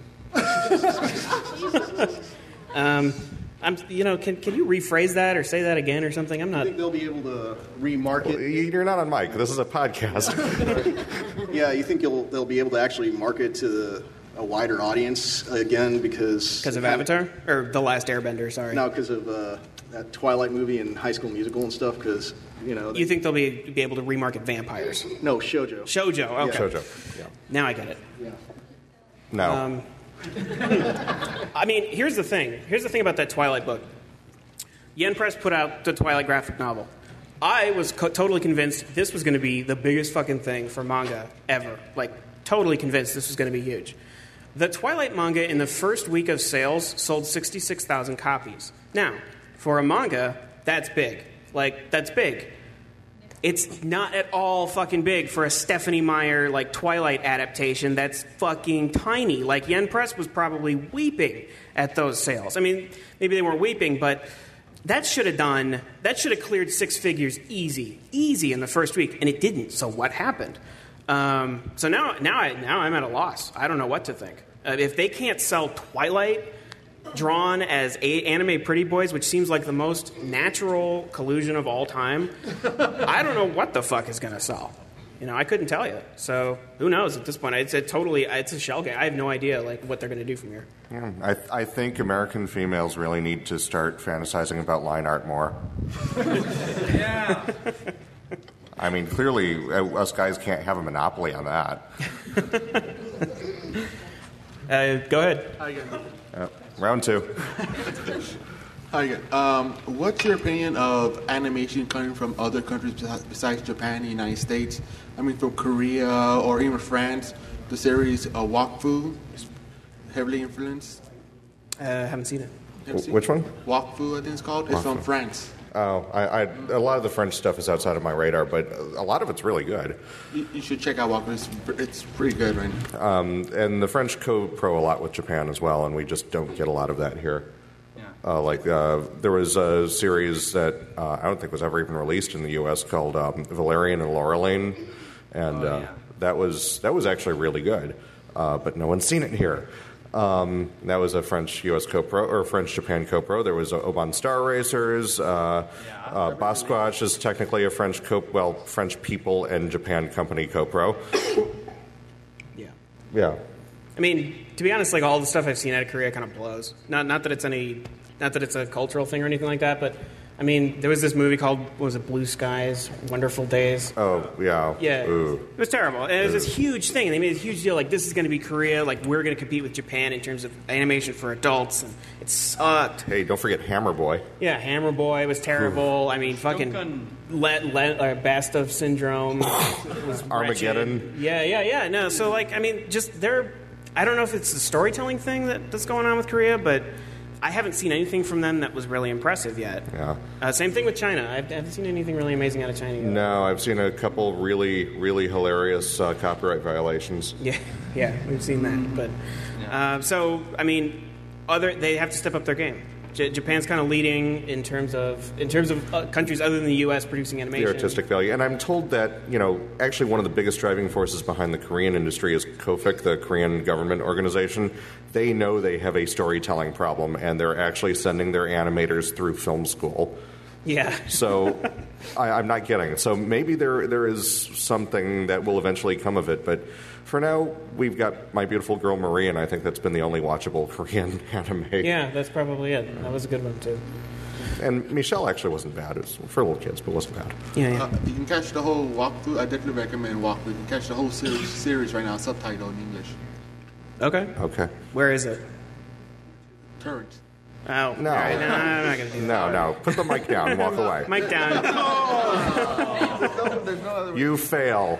um, I'm, you know, can can you rephrase that or say that again or something? I'm I not. think they'll be able to remarket. Well, you're not on mic. This is a podcast. Yeah, you think you'll they'll be able to actually market to the, a wider audience again because Because of Avatar? Or The Last Airbender, sorry. No, because of uh, that Twilight movie and High School Musical and stuff. Because you know, You think they'll be, be able to remarket vampires? no shoujo. Shoujo, okay. Shoujo. Yeah. Now I get it. Yeah. No. Um, I mean, here's the thing. Here's the thing about that Twilight book. Yen Press put out the Twilight graphic novel. I was co- totally convinced this was going to be the biggest fucking thing for manga ever. Like, totally convinced this was going to be huge. The Twilight manga in the first week of sales sold sixty-six thousand copies. Now, for a manga, that's big. Like, that's big. It's not at all fucking big for a Stephanie Meyer, like, Twilight adaptation. That's fucking tiny. Like, Yen Press was probably weeping at those sales. I mean, maybe they weren't weeping, but that should have done, that should have cleared six figures easy, easy in the first week, and it didn't. So what happened? Um, so now, now, I, now I'm at a loss. I don't know what to think. Uh, if they can't sell Twilight drawn as a- anime pretty boys, which seems like the most natural collusion of all time, I don't know what the fuck is going to sell. You know, I couldn't tell you. So who knows at this point? It's a totally, it's a shell game. I have no idea like what they're going to do from here. Yeah, I, I think American females really need to start fantasizing about line art more. Yeah. I mean, clearly, uh, us guys can't have a monopoly on that. uh, go ahead. Hi again. Uh, round two. Hi again. Um, what's your opinion of animation coming from other countries besides Japan and the United States? I mean, from Korea or even France, the series uh, Wakfu is heavily influenced. I uh, haven't seen it. Haven't seen Which it? one? Wakfu, I think it's called. It's Wakfu. from France. Oh, I, I, a lot of the French stuff is outside of my radar, but a lot of it's really good. You, you should check out Wakfu. It's, it's pretty good right now. Um, and the French co-pro a lot with Japan as well, and we just don't get a lot of that here. Uh, like uh, there was a series that uh, I don't think was ever even released in the U S called um, Valerian and Laureline, and Oh, uh, yeah. that was that was actually really good, uh, but no one's seen it here. Um, that was a French U S co-pro or French Japan co-pro. There was uh, Oban Star Racers. Uh, uh, Basquatch is technically a French co well French people and Japan company co-pro. Yeah. Yeah. I mean, to be honest, like all the stuff I've seen out of Korea kind of blows. Not not that it's any, not that it's a cultural thing or anything like that, but I mean, there was this movie called, what was it, Blue Skies, Wonderful Days. Oh yeah. Yeah, Ooh. it was terrible. And it was this Ooh. huge thing. They made a huge deal, like this is going to be Korea, like we're going to compete with Japan in terms of animation for adults, and it sucked. Hey, don't forget Hammer Boy. Yeah, Hammer Boy was terrible. I mean, fucking let let uh, Bastov Syndrome was Armageddon. wretched. Yeah, yeah, yeah. No, so like, I mean, just they're. I don't know if it's the storytelling thing that, that's going on with Korea, but I haven't seen anything from them that was really impressive yet. Yeah. Uh, same thing with China. I haven't seen anything really amazing out of China yet. No, I've seen a couple really, really hilarious uh, copyright violations. Yeah, yeah, we've seen that. But uh, so, I mean, other they have to step up their game. J- Japan's kind of leading in terms of in terms of uh, countries other than the U S producing animation. The artistic value. And I'm told that, you know, actually one of the biggest driving forces behind the Korean industry is KOFIC, the Korean government organization. They know they have a storytelling problem, and they're actually sending their animators through film school. Yeah. So I, I'm not kidding. So maybe there there is something that will eventually come of it. But for now, we've got My Beautiful Girl Marie, and I think that's been the only watchable Korean anime. Yeah, that's probably it. That was a good one, too. And Michelle actually wasn't bad. It was for little kids, but wasn't bad. Yeah, yeah. Uh, you can catch the whole Wakfu. I definitely recommend Wakfu. You can catch the whole series, series right now, subtitled in English. Okay. Okay. Where is it? Current. Oh, No. all right, no, I'm not going to do that. No, no. Put the mic down and walk away. Mic down. You fail.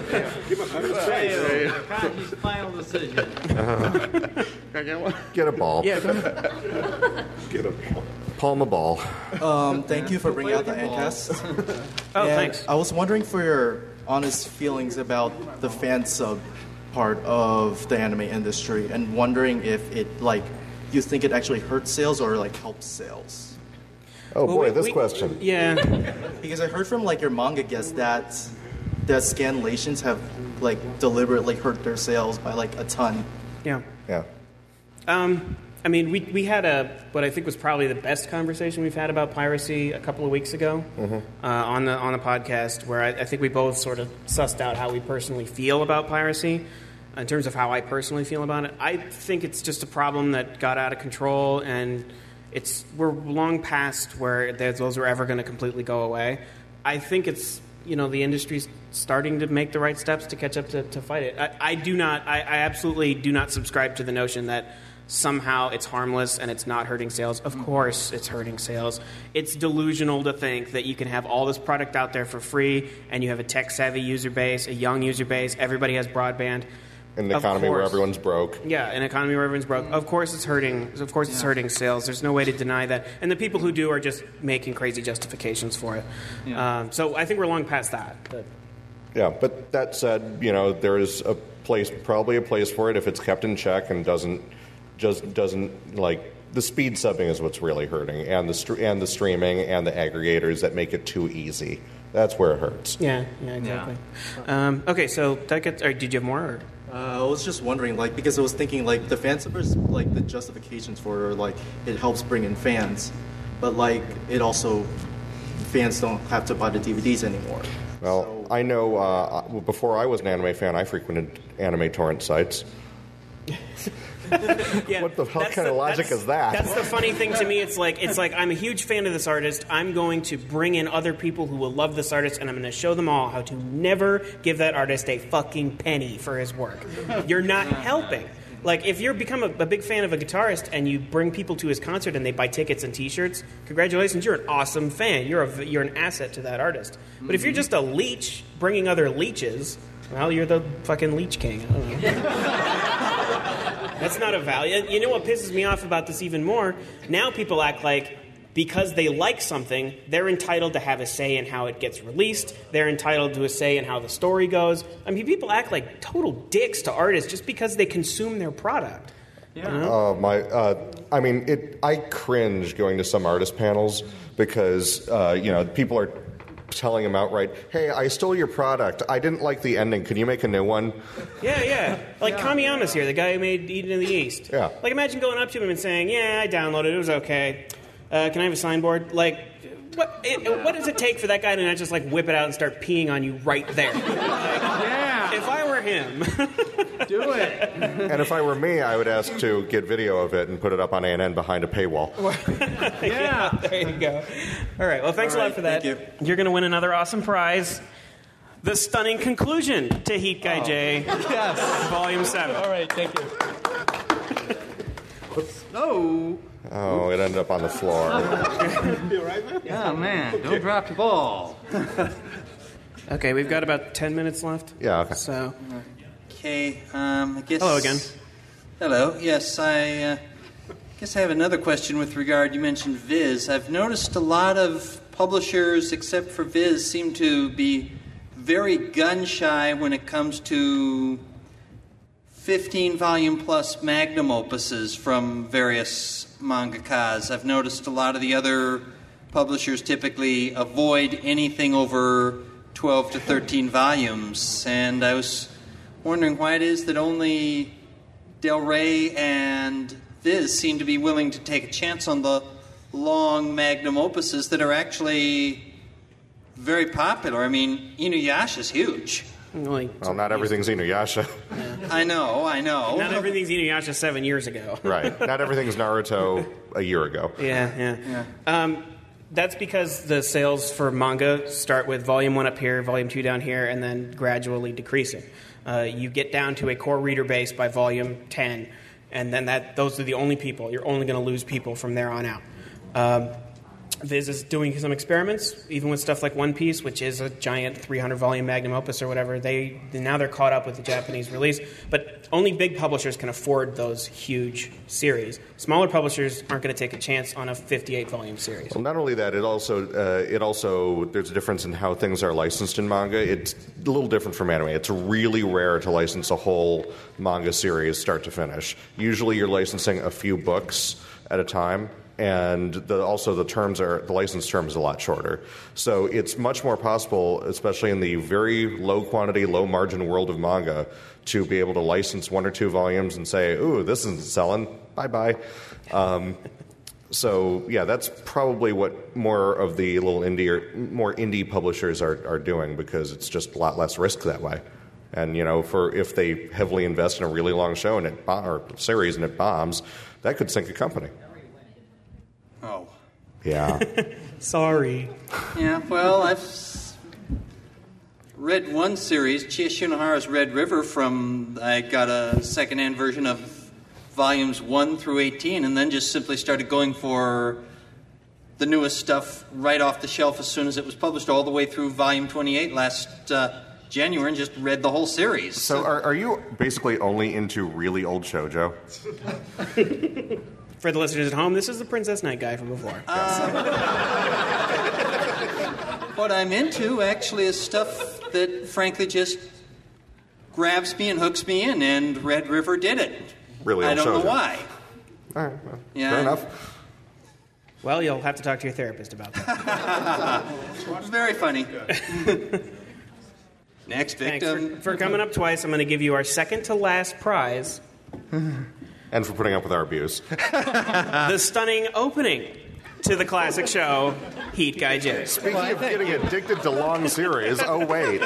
Kaji's final decision. Uh, get a ball. Yeah, go ahead. Get a ball. Palm a ball. Um, thank you for bringing out the Endcast. Oh, And thanks. I was wondering for your honest feelings about the fan sub part of the anime industry, and wondering if it like you think it actually hurts sales or like helps sales. Oh Well, boy, we- this we- question. Yeah. Because I heard from like your manga guests that that scanlations have like deliberately hurt their sales by like a ton. Yeah. Yeah. Um, I mean, we we had a what I think was probably the best conversation we've had about piracy a couple of weeks ago Mm-hmm. uh, on the on the podcast, where I, I think we both sort of sussed out how we personally feel about piracy. In terms of how I personally feel about it, I think it's just a problem that got out of control, and it's we're long past where there's- those are ever going to completely go away. I think it's you know the industry's starting to make the right steps to catch up to, to fight it. I, I do not. I, I absolutely do not subscribe to the notion that somehow it's harmless and it's not hurting sales. Of course it's hurting sales. It's delusional to think that you can have all this product out there for free and you have a tech-savvy user base, a young user base, everybody has broadband. In an economy where everyone's broke. Yeah, an economy where everyone's broke. Of course it's hurting. Of course it's Yeah. hurting sales. There's no way to deny that. And the people who do are just making crazy justifications for it. Yeah. Um, so I think we're long past that. But. Yeah, but that said, you know, there is a place, probably a place for it if it's kept in check and doesn't, just doesn't, like, the speed subbing is what's really hurting, and the str- and the streaming and the aggregators that make it too easy. That's where it hurts. Yeah, yeah, exactly. Um, okay, so that gets, or did you have more? Or? Uh, I was just wondering, like, because I was thinking, like, the fan sub is, like, the justifications for, like, it helps bring in fans, but, like, it also, fans don't have to buy the D V Ds anymore. Well, I know uh, before I was an anime fan, I frequented anime torrent sites. Yeah, what the hell that's kind the- of logic that's- is that? That's the funny thing to me. It's like it's like I'm a huge fan of this artist. I'm going to bring in other people who will love this artist, and I'm going to show them all how to never give that artist a fucking penny for his work. You're not helping. Like, if you become a, a big fan of a guitarist and you bring people to his concert and they buy tickets and T-shirts, congratulations, you're an awesome fan. You're a, you're an asset to that artist. But if you're just a leech bringing other leeches, well, you're the fucking leech king. I don't know. That's not a value. You know what pisses me off about this even more? Now people act like because they like something, they're entitled to have a say in how it gets released. They're entitled to a say in how the story goes. I mean, people act like total dicks to artists just because they consume their product. Yeah. You know? Uh, my, uh, I mean, it. I cringe going to some artist panels because uh, you know people are telling them outright, "Hey, I stole your product. I didn't like the ending. Can you make a new one?" Yeah, yeah. Like Kamiyama's here, the guy who made Eden of the East. Yeah. Like, imagine going up to him and saying, "Yeah, I downloaded it. It was okay. Uh, can I have a signboard?" Like, what? It, what does it take for that guy to not just like whip it out and start peeing on you right there? Like, yeah. If I were him, do it. And if I were me, I would ask to get video of it and put it up on A N N behind a paywall. yeah. There you go. All right. Well, thanks All a right, lot for that. thank you. You're going to win another awesome prize. The stunning conclusion to Heat Guy Oh. J. Yes. Volume seven. All right, thank you. Oh. Oh, it ended up on the floor. Yeah, man. Don't drop the ball. Okay, we've got about ten minutes left. Yeah, okay. So, Okay, um, I guess. hello again. Hello. Yes, I uh, guess I have another question with regard. You mentioned Viz. I've noticed a lot of publishers, except for Viz, seem to be very gun shy when it comes to fifteen volume plus magnum opuses from various mangakas. I've noticed a lot of the other publishers typically avoid anything over twelve to thirteen volumes, and I was wondering why it is that only Del Rey and Viz seem to be willing to take a chance on the long magnum opuses that are actually very popular. I mean, Inuyasha's huge. Well, not everything's Inuyasha. I know, I know. Not everything's Inuyasha seven years ago. Right. Not everything's Naruto a year ago. Yeah, yeah. Um, that's because the sales for manga start with volume one up here, volume two down here, and then gradually decreasing. Uh, you get down to a core reader base by volume ten, and then that those are the only people. You're only going to lose people from there on out. Um, Viz is doing some experiments, even with stuff like One Piece, which is a giant three hundred volume magnum opus or whatever. They now they're caught up with the Japanese release, but only big publishers can afford those huge series. Smaller publishers aren't going to take a chance on a fifty-eight volume series. Well, not only that, it also uh, it also there's a difference in how things are licensed in manga. It's a little different from anime. It's really rare to license a whole manga series start to finish. Usually, you're licensing a few books at a time. And the, also the terms are the license term is a lot shorter, so it's much more possible, especially in the very low quantity, low margin world of manga, to be able to license one or two volumes and say, "Ooh, this isn't selling. Bye bye." Um, so yeah, that's probably what more of the little indie or more indie publishers are, are doing, because it's just a lot less risk that way. And you know, for if they heavily invest in a really long show and it bo- or series and it bombs, that could sink a company. Oh. Yeah. Sorry. Yeah, well, I've s- read one series, Chiya Shinohara's Red River, from, I got a secondhand version of volumes one through eighteen, and then just simply started going for the newest stuff right off the shelf as soon as it was published, all the way through volume twenty-eight last uh, January, and just read the whole series. So, are, are you basically only into really old shoujo? For the listeners at home, this is the Princess Knight guy from before. What I'm into actually is stuff that frankly just grabs me and hooks me in, and Red River did it. Really I old don't know shoujo. why. All right, well, Yeah. fair enough. Well, you'll have to talk to your therapist about that. Very funny. Next Thanks victim. for, for coming up twice. I'm going to give you our second to last prize. And for putting up with our abuse. The stunning opening to the classic show, Heat Guy Jerry. Speaking of getting addicted to long series, oh, wait.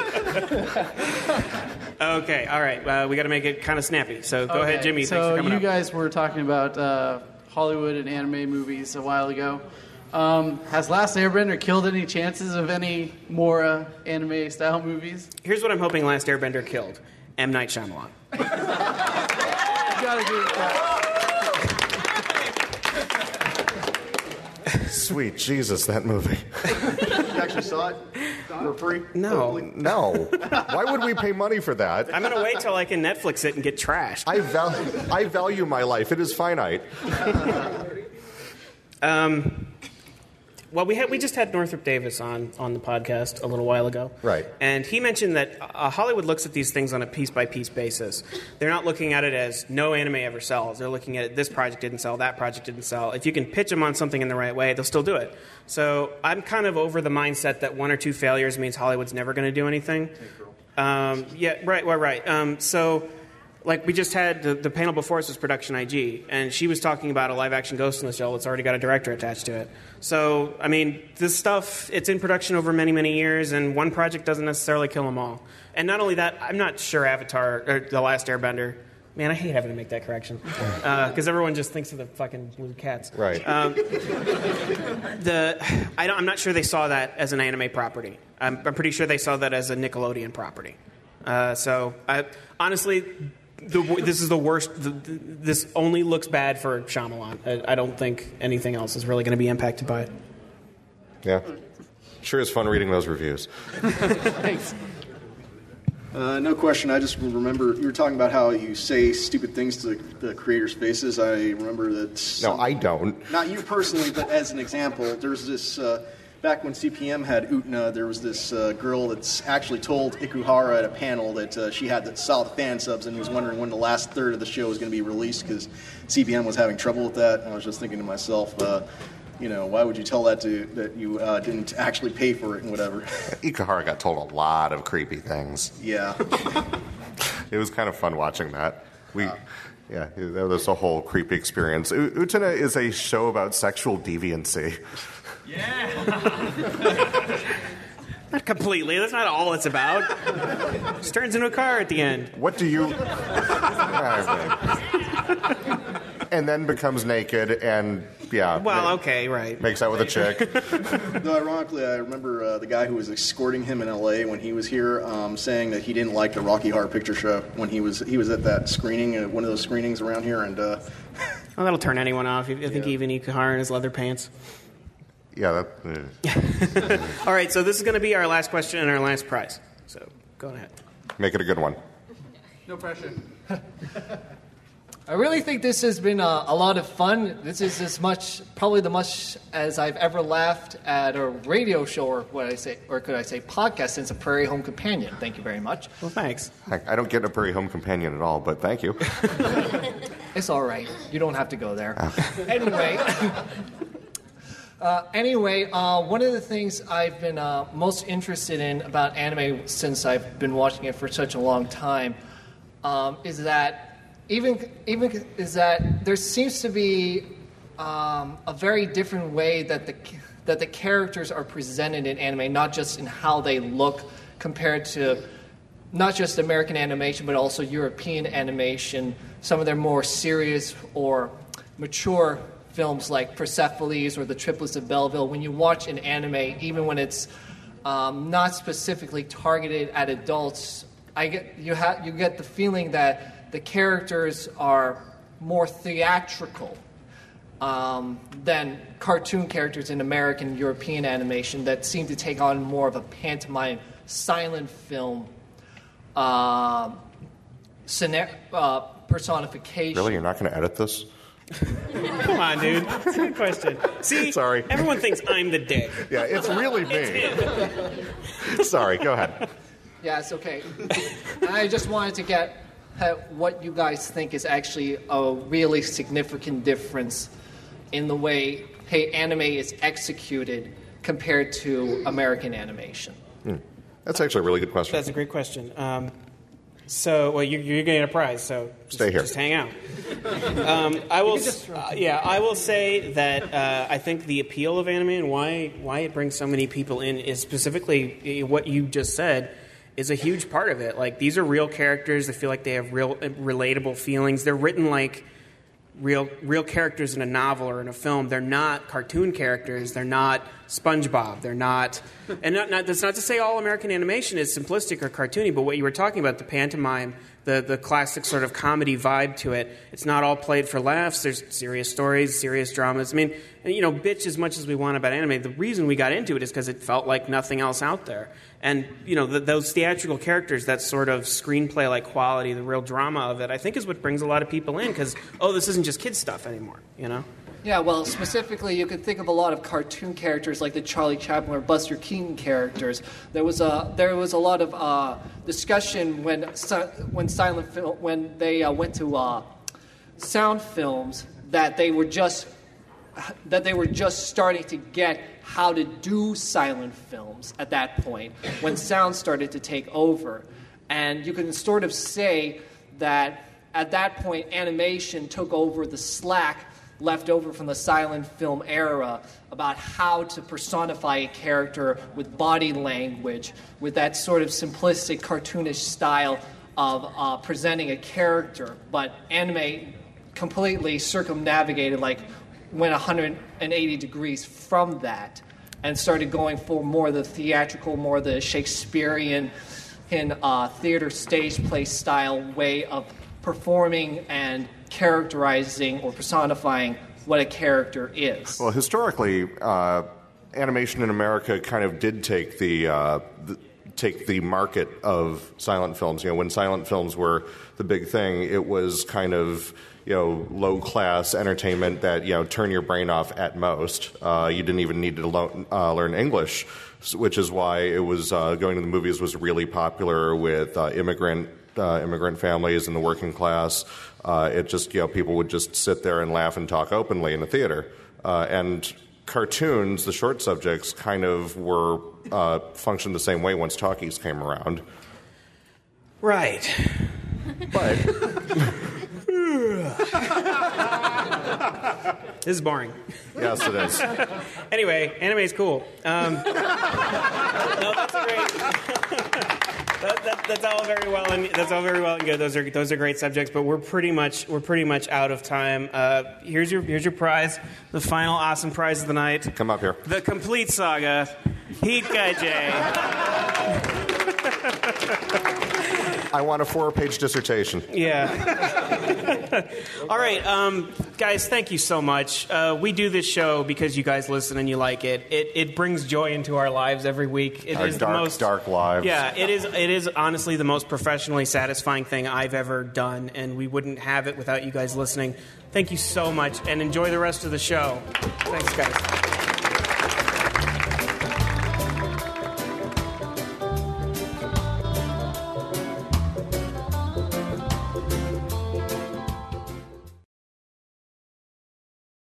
Okay, all right. Uh, we got to make it kind of snappy. So go Okay, ahead, Jimmy. So Thanks for coming you up. guys were talking about uh, Hollywood and anime movies a while ago. Um, has Last Airbender killed any chances of any more uh, anime-style movies? Here's what I'm hoping Last Airbender killed. M. Night Shyamalan. You gotta agree with that. Sweet Jesus, that movie. You actually saw it for free? No. No. Why would we pay money for that? I'm going to wait till I can Netflix it and get trashed. I, val- I value my life. It is finite. Um, well, we had we just had Northrop Davis on, on the podcast a little while ago. Right. And he mentioned that uh, Hollywood looks at these things on a piece-by-piece basis. They're not looking at it as no anime ever sells. They're looking at it, this project didn't sell, that project didn't sell. If you can pitch them on something in the right way, they'll still do it. So I'm kind of over the mindset that one or two failures means Hollywood's never going to do anything. Um, yeah, right, right, right. Um, so... Like, we just had, the, the panel before us was Production I G, and she was talking about a live-action Ghost in the Shell that's already got a director attached to it. So, I mean, this stuff, it's in production over many, many years, and one project doesn't necessarily kill them all. And not only that, I'm not sure Avatar, or The Last Airbender, man, I hate having to make that correction, because uh, everyone just thinks of the fucking blue cats. Right. Um, the, I don't, I'm not sure they saw that as an anime property. I'm, I'm pretty sure they saw that as a Nickelodeon property. Uh, so, I, honestly... The, this is the worst. The, the, this only looks bad for Shyamalan. I, I don't think anything else is really going to be impacted by it. Yeah. Sure is fun reading those reviews. Thanks. Uh, no question. I just remember you were talking about how you say stupid things to the, the creators' faces. I remember that. Some, No, I don't. Not you personally, but as an example, there's this. Uh, back when C P M had Utena, there was this uh, girl that's actually told Ikuhara at a panel that uh, she had that saw the fan subs and was wondering when the last third of the show was going to be released because C P M was having trouble with that. And I was just thinking to myself, uh, you know, why would you tell that to that you uh, didn't actually pay for it and whatever? Ikuhara got told a lot of creepy things. Yeah. It was kind of fun watching that. We, yeah, that was a whole creepy experience. U- Utena is a show about sexual deviancy. Not completely. That's not all it's about. Just turns into a car at the end. What do you... and then becomes naked and, yeah. Well, okay, right. Makes out with a chick. No, ironically, I remember uh, the guy who was escorting him in L A when he was here um, saying that he didn't like the Rocky Horror Picture Show when he was he was at that screening, uh, one of those screenings around here, and... Uh, Well, that'll turn anyone off. I think even Ikuhara in his leather pants. Yeah, that... Uh. All right, so this is going to be our last question and our last prize. So go ahead. Make it a good one. No pressure. I really think this has been a, a lot of fun. This is as much, probably the much as I've ever laughed at a radio show, or what I say, or could I say podcast, since a Prairie Home Companion. Thank you very much. Well, thanks. Heck, I don't get a Prairie Home Companion at all, but thank you. It's all right. You don't have to go there. Anyway. Uh, anyway, uh, one of the things I've been uh, most interested in about anime since I've been watching it for such a long time um, is that even even is that there seems to be um, a very different way that the that the characters are presented in anime, not just in how they look compared to not just American animation but also European animation. Some of their more serious or mature films like Persepolis or The Triplets of Belleville, when you watch an anime, even when it's um, not specifically targeted at adults, I get you have you get the feeling that the characters are more theatrical um, than cartoon characters in American and European animation that seem to take on more of a pantomime, silent film uh, scenario, uh, personification. Really? You're not going to edit this? Come on, dude. That's a good question. See, Sorry. Everyone thinks I'm the dick. Yeah, it's really me. Sorry, go ahead. Yeah, it's okay. I just wanted to get uh, what you guys think is actually a really significant difference in the way, hey, anime is executed compared to American animation. Hmm. That's actually a really good question. That's a great question. Um, so, well, you, you're going to get a prize, so just, Stay here. Just hang out. Um, I will, uh, yeah, I will say that uh, I think the appeal of anime and why why it brings so many people in is specifically what you just said is a huge part of it. Like, these are real characters. They feel like they have real, relatable feelings. They're written like real real characters in a novel or in a film. They're not cartoon characters. They're not SpongeBob. They're not, and not, not, that's not to say all American animation is simplistic or cartoony, but what you were talking about, the pantomime, the, the classic sort of comedy vibe to it, it's not all played for laughs. There's serious stories, serious dramas. I mean, you know, bitch as much as we want about anime, the reason we got into it is because it felt like nothing else out there. And, you know, the, those theatrical characters, that sort of screenplay-like quality, the real drama of it, I think is what brings a lot of people in because, oh, this isn't just kids stuff anymore, you know? Yeah, well, specifically, you could think of a lot of cartoon characters like the Charlie Chaplin or Buster Keaton characters. There was a there was a lot of uh, discussion when when silent film when they uh, went to uh, sound films that they were just that they were just starting to get how to do silent films at that point when sound started to take over, and you can sort of say that at that point animation took over the slack left over from the silent film era about how to personify a character with body language, with that sort of simplistic, cartoonish style of uh, presenting a character. But anime completely circumnavigated, like went one hundred eighty degrees from that and started going for more the theatrical, more the Shakespearean in uh, theater stage play style way of performing and characterizing or personifying what a character is. Well, historically, uh, animation in America kind of did take the, uh, the take the market of silent films. You know, when silent films were the big thing, it was kind of, you know, low class entertainment that, you know, turn your brain off at most. Uh, you didn't even need to lo- uh, learn English, which is why it was uh, going to the movies was really popular with uh, immigrant. Uh, immigrant families and the working class. Uh, it just, you know, people would just sit there and laugh and talk openly in the theater. Uh, and cartoons, the short subjects, kind of were uh, functioned the same way once talkies came around. Right. But this is boring. Yes, it is. Anyway, anime is cool. Um, no, that's a great. That, that, that's all very well and that's all very well and good. Those are those are great subjects, but we're pretty much we're pretty much out of time. Uh, here's your here's your prize, the final awesome prize of the night. Come up here. The complete saga, Hikage. I want a four-page dissertation. Yeah. All right, um, guys, thank you so much. Uh, we do this show because you guys listen and you like it. It, it brings joy into our lives every week. It our is dark, the most dark lives. Yeah, it is. It is honestly the most professionally satisfying thing I've ever done, and we wouldn't have it without you guys listening. Thank you so much, and enjoy the rest of the show. Thanks, guys.